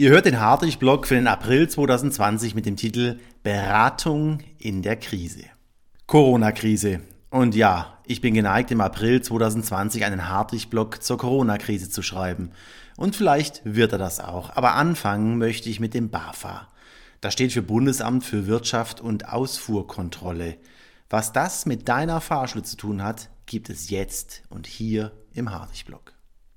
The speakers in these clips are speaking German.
Ihr hört den Hartwig-Blog für den April 2020 mit dem Titel Beratung in der Krise. Corona-Krise. Und ja, ich bin geneigt, im April 2020 einen Hartwig-Blog zur Corona-Krise zu schreiben. Und vielleicht wird er das auch. Aber anfangen möchte ich mit dem BAFA. Das steht für Bundesamt für Wirtschaft und Ausfuhrkontrolle. Was das mit deiner Fahrschule zu tun hat, gibt es jetzt und hier im Hartwig-Blog.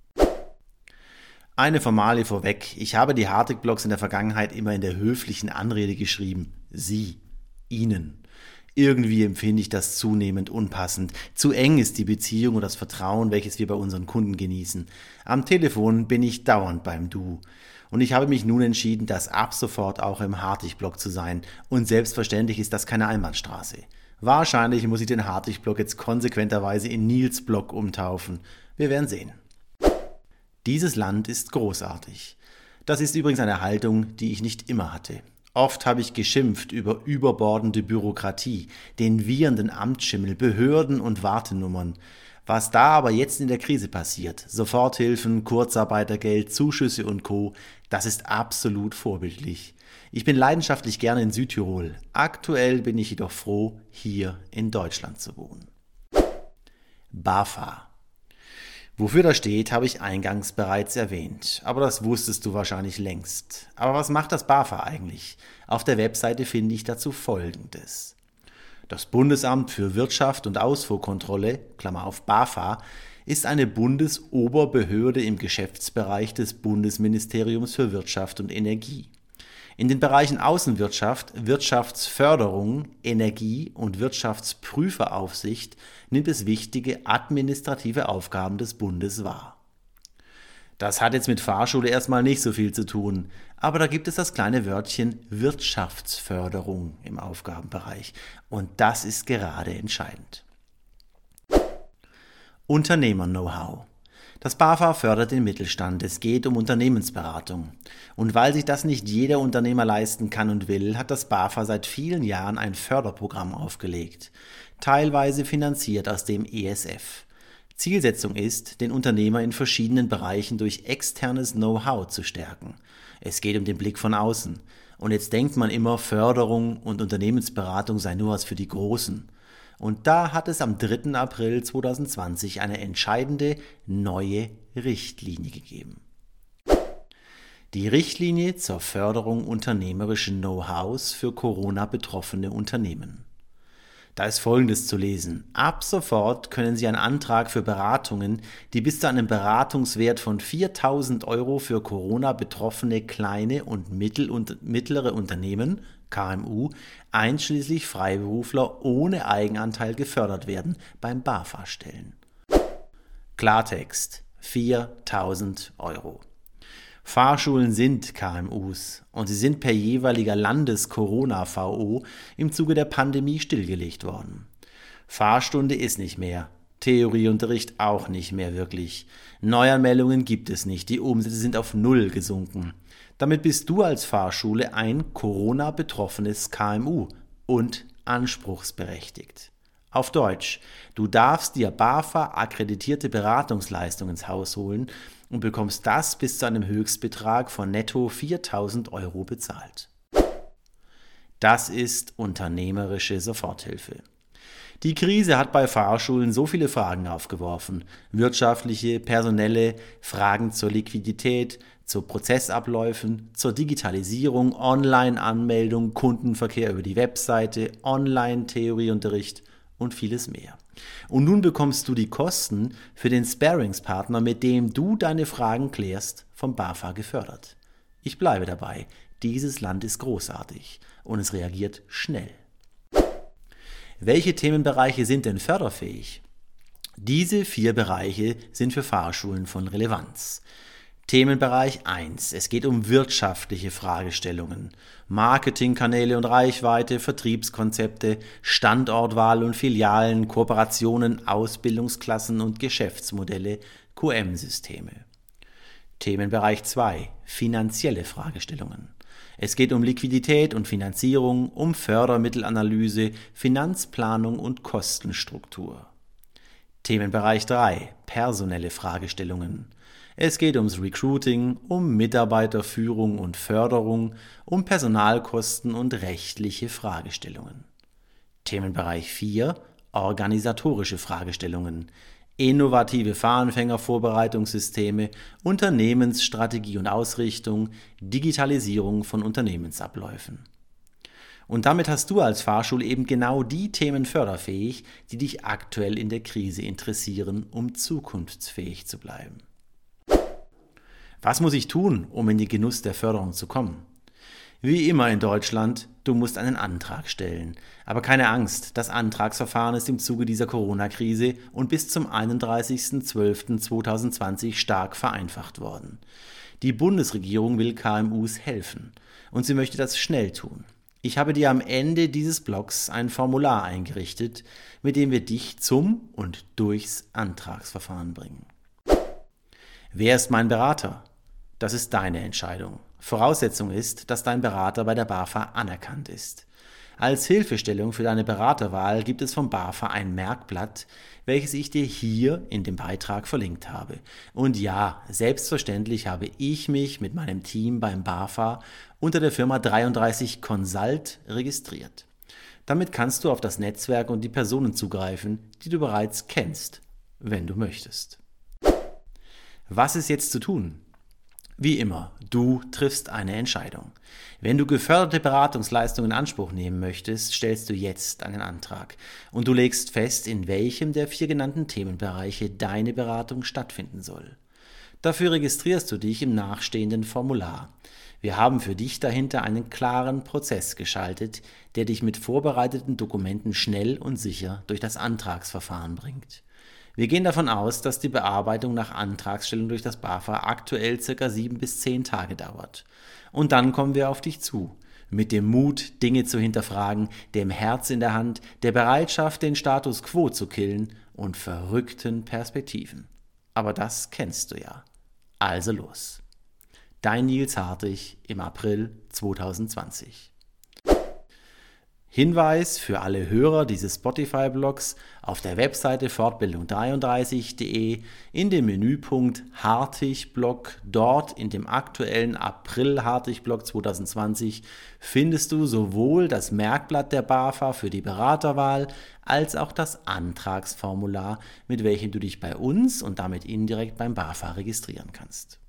Eine Formalie vorweg. Ich habe die Hartwig-Blogs in der Vergangenheit immer in der höflichen Anrede geschrieben. Sie, Ihnen. Irgendwie empfinde ich das zunehmend unpassend. Zu eng ist die Beziehung und das Vertrauen, welches wir bei unseren Kunden genießen. Am Telefon bin ich dauernd beim Du. Und ich habe mich nun entschieden, das ab sofort auch im Hartwig-Blog zu sein. Und selbstverständlich ist das keine Einbahnstraße. Wahrscheinlich muss ich den Hartwig-Blog jetzt konsequenterweise in Nils-Blog umtaufen. Wir werden sehen. Dieses Land ist großartig. Das ist übrigens eine Haltung, die ich nicht immer hatte. Oft habe ich geschimpft über überbordende Bürokratie, den wiehernden Amtsschimmel, Behörden und Wartenummern. Was da aber jetzt in der Krise passiert, Soforthilfen, Kurzarbeitergeld, Zuschüsse und Co., das ist absolut vorbildlich. Ich bin leidenschaftlich gerne in Südtirol. Aktuell bin ich jedoch froh, hier in Deutschland zu wohnen. BAFA. Wofür das steht, habe ich eingangs bereits erwähnt, aber das wusstest du wahrscheinlich längst. Aber was macht das BAFA eigentlich? Auf der Webseite finde ich dazu Folgendes. Das Bundesamt für Wirtschaft und Ausfuhrkontrolle, Klammer auf BAFA, ist eine Bundesoberbehörde im Geschäftsbereich des Bundesministeriums für Wirtschaft und Energie. In den Bereichen Außenwirtschaft, Wirtschaftsförderung, Energie und Wirtschaftsprüferaufsicht nimmt es wichtige administrative Aufgaben des Bundes wahr. Das hat jetzt mit Fahrschule erstmal nicht so viel zu tun, aber da gibt es das kleine Wörtchen Wirtschaftsförderung im Aufgabenbereich und das ist gerade entscheidend. Unternehmer-Know-how. Das BAFA fördert den Mittelstand, es geht um Unternehmensberatung. Und weil sich das nicht jeder Unternehmer leisten kann und will, hat das BAFA seit vielen Jahren ein Förderprogramm aufgelegt, teilweise finanziert aus dem ESF. Zielsetzung ist, den Unternehmer in verschiedenen Bereichen durch externes Know-how zu stärken. Es geht um den Blick von außen. Und jetzt denkt man immer, Förderung und Unternehmensberatung sei nur was für die Großen. Und da hat es am 3. April 2020 eine entscheidende neue Richtlinie gegeben. Die Richtlinie zur Förderung unternehmerischen Know-hows für Corona-betroffene Unternehmen. Da ist Folgendes zu lesen. Ab sofort können Sie einen Antrag für Beratungen, die bis zu einem Beratungswert von 4.000 € für Corona-betroffene kleine und mittlere Unternehmen, KMU, einschließlich Freiberufler ohne Eigenanteil gefördert werden, beim BAFA stellen. Klartext: 4.000 €. Fahrschulen sind KMUs und sie sind per jeweiliger Landes-Corona-VO im Zuge der Pandemie stillgelegt worden. Fahrstunde ist nicht mehr, Theorieunterricht auch nicht mehr wirklich. Neuanmeldungen gibt es nicht, die Umsätze sind auf 0 gesunken. Damit bist du als Fahrschule ein Corona-betroffenes KMU und anspruchsberechtigt. Auf Deutsch, du darfst dir BAFA-akkreditierte Beratungsleistungen ins Haus holen und bekommst das bis zu einem Höchstbetrag von netto 4.000 € bezahlt. Das ist unternehmerische Soforthilfe. Die Krise hat bei Fahrschulen so viele Fragen aufgeworfen. Wirtschaftliche, personelle, Fragen zur Liquidität, zu Prozessabläufen, zur Digitalisierung, Online-Anmeldung, Kundenverkehr über die Webseite, Online-Theorieunterricht und vieles mehr. Und nun bekommst du die Kosten für den Sparringspartner, mit dem du deine Fragen klärst, vom BAFA gefördert. Ich bleibe dabei, dieses Land ist großartig und es reagiert schnell. Welche Themenbereiche sind denn förderfähig? Diese 4 Bereiche sind für Fahrschulen von Relevanz. Themenbereich 1. Es geht um wirtschaftliche Fragestellungen, Marketingkanäle und Reichweite, Vertriebskonzepte, Standortwahl und Filialen, Kooperationen, Ausbildungsklassen und Geschäftsmodelle, QM-Systeme. Themenbereich 2. Finanzielle Fragestellungen. Es geht um Liquidität und Finanzierung, um Fördermittelanalyse, Finanzplanung und Kostenstruktur. Themenbereich 3. Personelle Fragestellungen. Es geht ums Recruiting, um Mitarbeiterführung und Förderung, um Personalkosten und rechtliche Fragestellungen. Themenbereich 4. Organisatorische Fragestellungen. Innovative Fahranfängervorbereitungssysteme, Unternehmensstrategie und Ausrichtung, Digitalisierung von Unternehmensabläufen. Und damit hast du als Fahrschule eben genau die Themen förderfähig, die dich aktuell in der Krise interessieren, um zukunftsfähig zu bleiben. Was muss ich tun, um in den Genuss der Förderung zu kommen? Wie immer in Deutschland, du musst einen Antrag stellen. Aber keine Angst, das Antragsverfahren ist im Zuge dieser Corona-Krise und bis zum 31.12.2020 stark vereinfacht worden. Die Bundesregierung will KMUs helfen und sie möchte das schnell tun. Ich habe dir am Ende dieses Blogs ein Formular eingerichtet, mit dem wir dich zum und durchs Antragsverfahren bringen. Wer ist mein Berater? Das ist deine Entscheidung. Voraussetzung ist, dass dein Berater bei der BAFA anerkannt ist. Als Hilfestellung für deine Beraterwahl gibt es vom BAFA ein Merkblatt, welches ich dir hier in dem Beitrag verlinkt habe. Und ja, selbstverständlich habe ich mich mit meinem Team beim BAFA unter der Firma 33 Consult registriert. Damit kannst du auf das Netzwerk und die Personen zugreifen, die du bereits kennst, wenn du möchtest. Was ist jetzt zu tun? Wie immer, du triffst eine Entscheidung. Wenn du geförderte Beratungsleistungen in Anspruch nehmen möchtest, stellst du jetzt einen Antrag und du legst fest, in welchem der 4 genannten Themenbereiche deine Beratung stattfinden soll. Dafür registrierst du dich im nachstehenden Formular. Wir haben für dich dahinter einen klaren Prozess geschaltet, der dich mit vorbereiteten Dokumenten schnell und sicher durch das Antragsverfahren bringt. Wir gehen davon aus, dass die Bearbeitung nach Antragstellung durch das BAFA aktuell ca. 7 bis 10 Tage dauert. Und dann kommen wir auf dich zu. Mit dem Mut, Dinge zu hinterfragen, dem Herz in der Hand, der Bereitschaft, den Status quo zu killen und verrückten Perspektiven. Aber das kennst du ja. Also los. Dein Nils Hartig im April 2020. Hinweis für alle Hörer dieses Spotify-Blogs: Auf der Webseite fortbildung33.de in dem Menüpunkt Hartig-Blog, dort in dem aktuellen April-Hartig-Blog 2020 findest du sowohl das Merkblatt der BAFA für die Beraterwahl als auch das Antragsformular, mit welchem du dich bei uns und damit indirekt beim BAFA registrieren kannst.